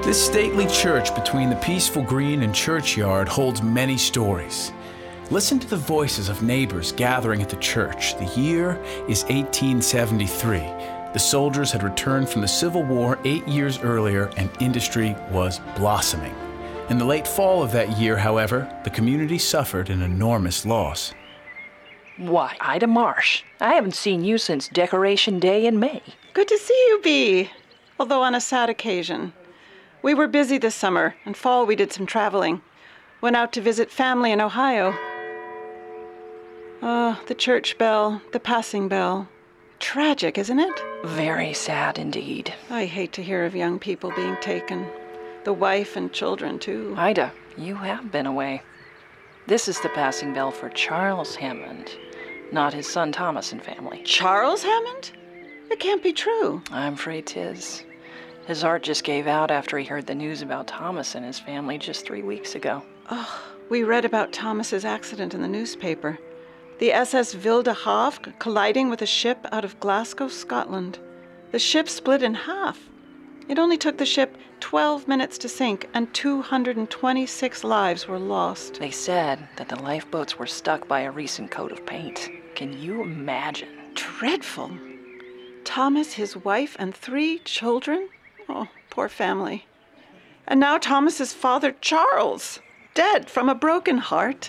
This stately church between the peaceful green and churchyard holds many stories. Listen to the voices of neighbors gathering at the church. The year is 1873. The soldiers had returned from the Civil War 8 years earlier, and industry was blossoming. In the late fall of that year, however, the community suffered an enormous loss. Why, Ida Marsh, I haven't seen you since Decoration Day in May. Good to see you, Bee. Although on a sad occasion. We were busy this summer, and fall we did some traveling. Went out to visit family in Ohio. Oh, the church bell, the passing bell. Tragic, isn't it? Very sad indeed. I hate to hear of young people being taken. The wife and children, too. Ida, you have been away. This is the passing bell for Charles Hammond, not his son Thomas and family. Charles Hammond? It can't be true. I'm afraid 'tis. His heart just gave out after he heard the news about Thomas and his family just 3 weeks ago. Oh, we read about Thomas's accident in the newspaper. The SS Wilde Havre colliding with a ship out of Glasgow, Scotland. The ship split in half. It only took the ship 12 minutes to sink, and 226 lives were lost. They said that the lifeboats were stuck by a recent coat of paint. Can you imagine? Dreadful. Thomas, his wife, and 3 children? Oh, poor family. And now Thomas's father, Charles, dead from a broken heart.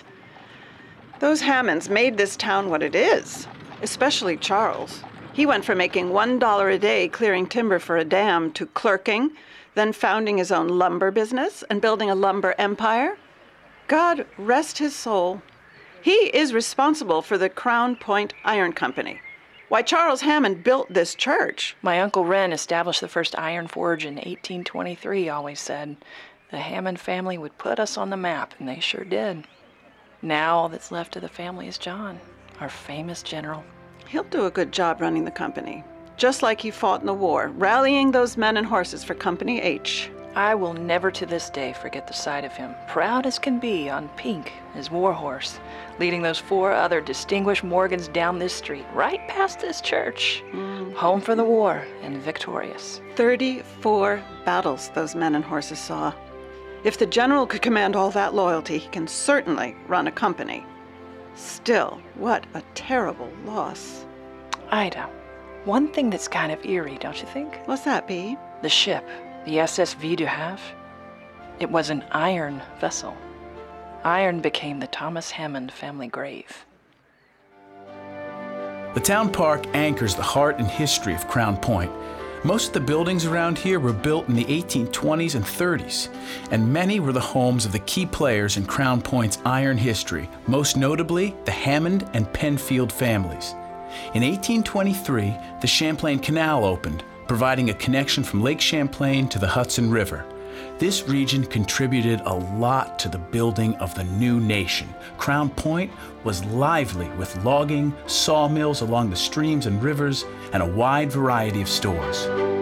Those Hammonds made this town what it is, especially Charles. He went from making $1 a day clearing timber for a dam to clerking, then founding his own lumber business and building a lumber empire. God rest his soul. He is responsible for the Crown Point Iron Company. Why, Charles Hammond built this church. My Uncle Wren established the first iron forge in 1823, always said. The Hammond family would put us on the map, and they sure did. Now all that's left of the family is John, our famous general. He'll do a good job running the company, just like he fought in the war, rallying those men and horses for Company H. I will never to this day forget the sight of him, proud as can be on Pink, his warhorse, leading those 4 other distinguished Morgans down this street, right past this church. Home for the war and victorious. 34 battles those men and horses saw. If the general could command all that loyalty, he can certainly run a company. Still, what a terrible loss. Ida, one thing that's kind of eerie, don't you think? What's that, Bee? The ship, the SS Vie du Havre, it was an iron vessel. Iron became the Thomas Hammond family grave. The town park anchors the heart and history of Crown Point. Most of the buildings around here were built in the 1820s and 30s, and many were the homes of the key players in Crown Point's iron history, most notably the Hammond and Penfield families. In 1823, the Champlain Canal opened, providing a connection from Lake Champlain to the Hudson River. This region contributed a lot to the building of the new nation. Crown Point was lively with logging, sawmills along the streams and rivers, and a wide variety of stores.